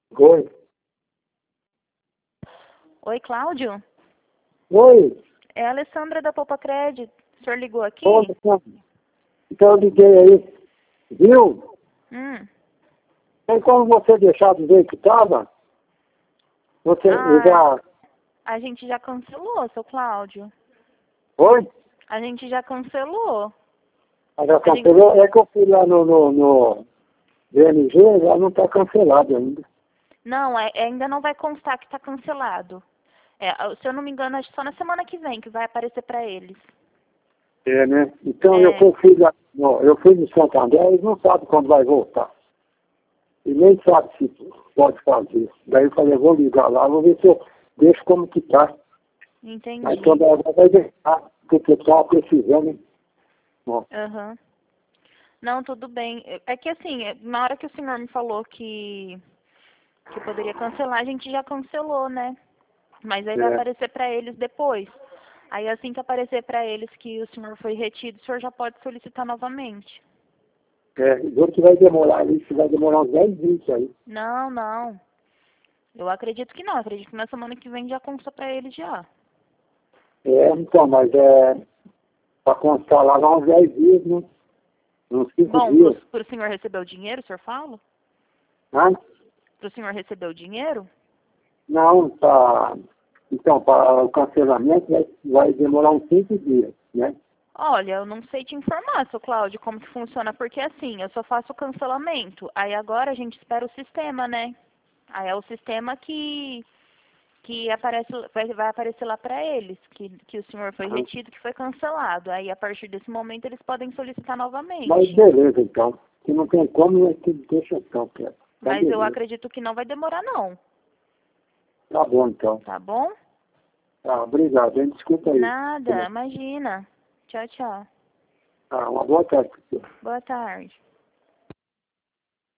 Oi. Oi, Cláudio? Oi. É a Alessandra da Poupa Crédito. O senhor ligou aqui? Ô, então eu liguei aí. Viu? Tem como você deixar do jeito que estava? Você já... A gente já cancelou, seu Cláudio. Oi? A gente já cancelou. Já cancelou? É que eu fui lá no VNG, já não está cancelado ainda. Não, ainda não vai constar que está cancelado. Se eu não me engano, acho que só na semana que vem que vai aparecer para eles. É, né? Então eu fui lá, eu fui no Santander, eles não sabem quando vai voltar. E nem sabe se pode fazer. Daí eu falei, eu vou ligar lá, vou ver se eu deixo como que tá. Entendi. Mas toda hora vai deixar, porque eu estava precisando, hein? Aham. Não, tudo bem. É que assim, na hora que o senhor me falou que poderia cancelar, a gente já cancelou, né? Mas aí vai aparecer para eles depois. Aí assim que aparecer para eles que o senhor foi retido, o senhor já pode solicitar novamente. Vou que vai demorar isso, vai demorar uns 10 dias isso aí. Não, não. Eu acredito que não. Acredito que na semana que vem já consta para eles já. Então, mas para constar lá uns 10 dias, né? Uns 5 Bom, dias. pro senhor receber o dinheiro, o senhor fala? Hã? Pro senhor receber o dinheiro? Não, tá. Então, para o cancelamento vai demorar uns 5 dias, né? Olha, eu não sei te informar, seu Cláudio, como que funciona, porque assim, eu só faço o cancelamento. Aí agora a gente espera o sistema, né? Aí é o sistema que aparece, vai aparecer lá para eles, que o senhor foi retido, que foi cancelado. Aí a partir desse momento eles podem solicitar novamente. Mas beleza, então. Se não tem como, deixa então, cara. Mas eu acredito que não vai demorar, não. Tá bom, então. Tá bom? Tá, obrigado, hein? Desculpa aí. Nada, imagina. Tchau, tchau. Uma boa tarde. Boa tarde.